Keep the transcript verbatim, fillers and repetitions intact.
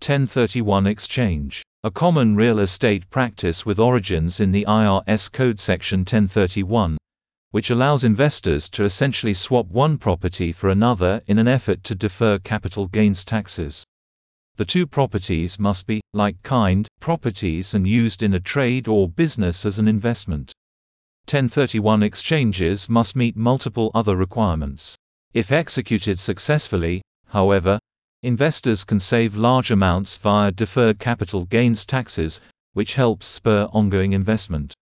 ten thirty-one exchange. A common real estate practice with origins in the I R S Code Section ten thirty-one, which allows investors to essentially swap one property for another in an effort to defer capital gains taxes. The two properties must be like-kind properties and used in a trade or business as an investment. ten thirty-one exchanges must meet multiple other requirements. If executed successfully, however, investors can save large amounts via deferred capital gains taxes, which helps spur ongoing investment.